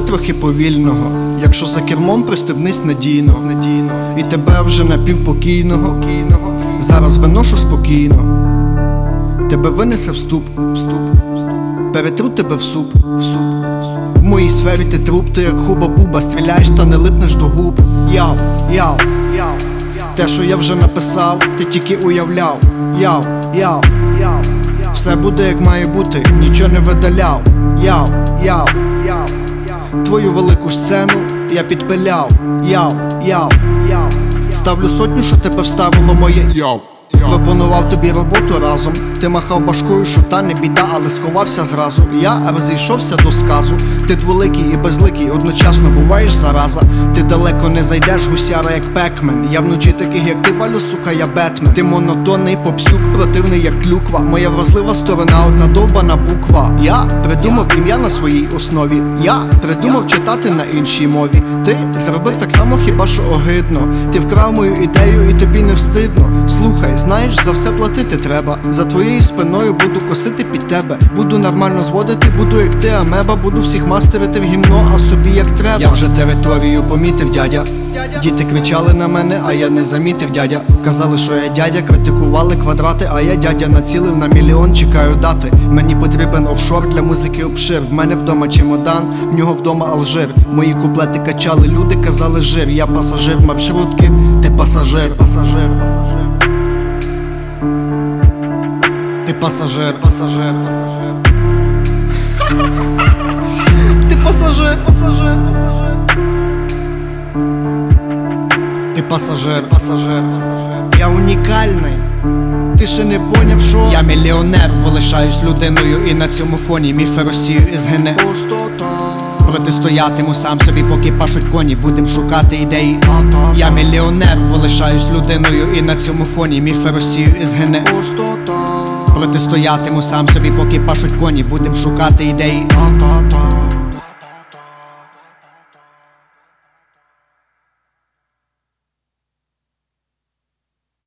трохи повільного. Якщо за кермом, пристебнись надійно. І тебе вже напівпокійного зараз виношу спокійно. Тебе винесе в ступ, перетру тебе в суп. В моїй сфері ти труп, ти як хуба-буба, стріляєш та не липнеш до губ. Яу, те, що я вже написав, ти тільки уявляв. Яу, все буде як має бути, нічого не видаляв. Яу, твою велику сцену я підпиляв. Яу, ставлю сотню, що тебе вставило моє яу. Пропонував тобі роботу разом. Ти махав башкою, що та не біда, але сховався зразу. Я розійшовся до сказу. Ти дволикий і безликий, одночасно буваєш зараза. Ти далеко не зайдеш, гусяра як пекмен. Я вночі таких як ти валю, сука, я Бетмен. Ти монотонний попсюк, противний як клюква. Моя вразлива сторона, одна довбана буква. Я придумав ім'я на своїй основі. Я придумав читати на іншій мові. Ти зробив так само, хіба що огидно. Ти вкрав мою ідею і тобі не встидно. Слухай, знаєш, за все платити треба. За твоєю спиною буду косити під тебе. Буду нормально зводити, буду як ти амеба. Буду всіх мастерити в гімно, а собі як треба. Я вже територію помітив, дядя. Діти кричали на мене, а я не замітив, дядя. Казали, що я дядя, критикували квадрати, а я дядя націлив на мільйон, чекаю дати. Мені потрібен офшор для музики обшир. В мене вдома чемодан, в нього вдома Алжир. Мої куплети качали люди, казали жир. Я пасажир маршрутки, ти пасажир. Ти пасажир. Ти пасажир. Ти пасажир. Я унікальний. Ти ще не поняв, що я мільйонер, полишаюсь людиною, і на цьому фоні мій феросію і згине. Протистоятиму сам собі, поки пашуть коні, будем шукати ідеї. Я мільйонер, полишаюсь людиною, і на цьому фоні мій феросію і згине. Протистоятиму сам собі, поки пашуть коні, будем шукати ідеї.